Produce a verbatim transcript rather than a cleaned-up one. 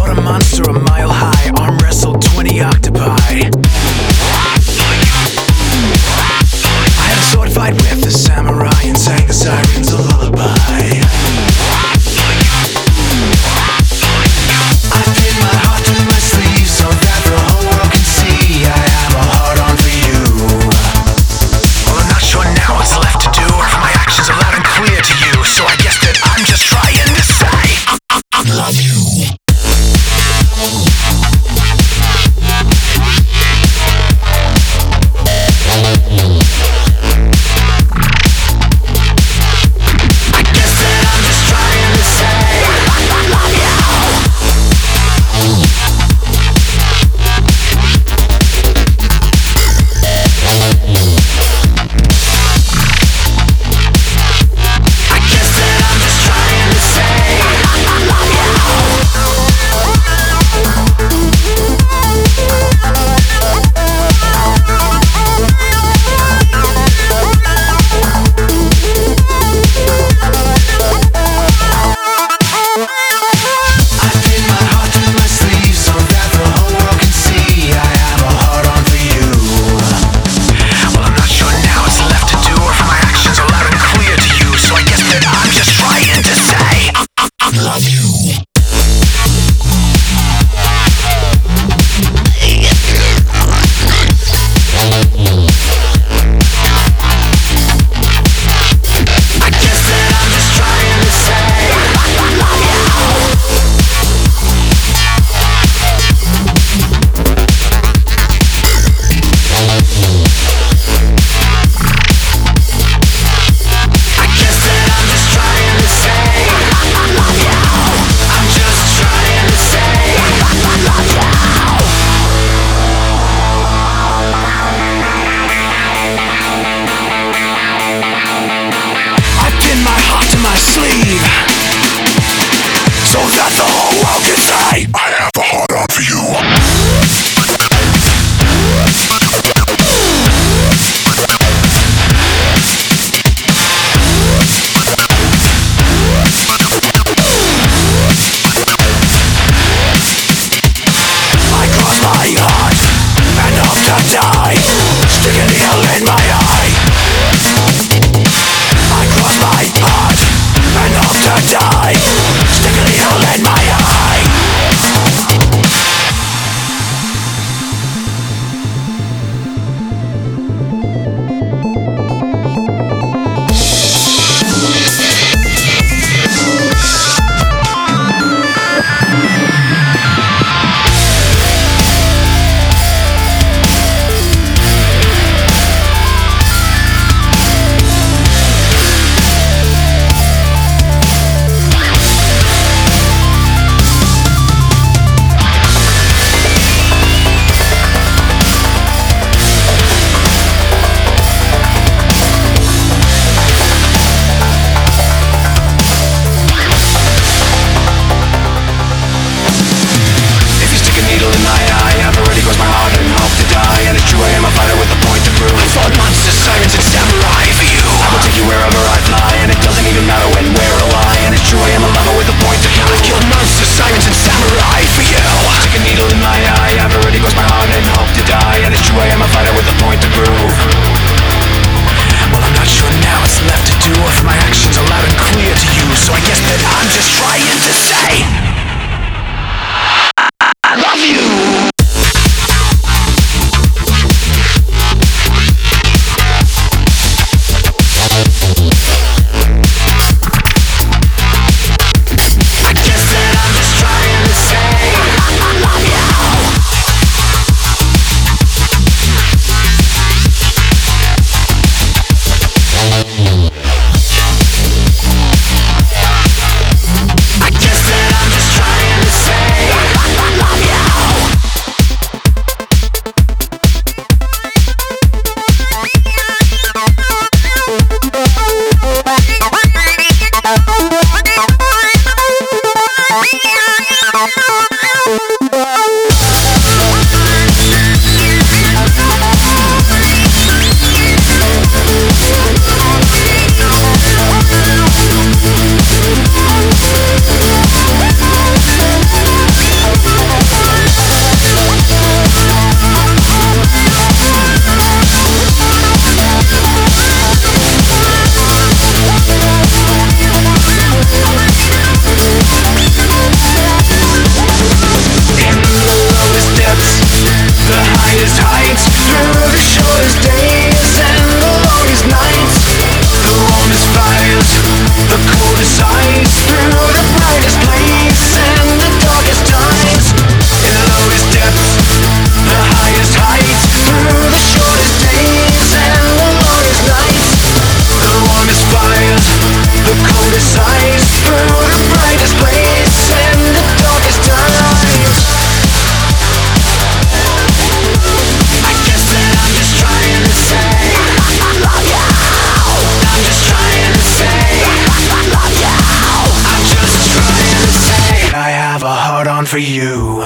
fought a monster a mile high, arm wrestled twenty octopi. I had a sword fight with the samurai and sang the sirens a lullaby. I did my heart to my sleeve so that the whole world can see I have a heart on for you. Well, I'm not sure now what's left to do, or if my actions are loud and clear to you, so I guess that I'm just trying to say I love you. for you.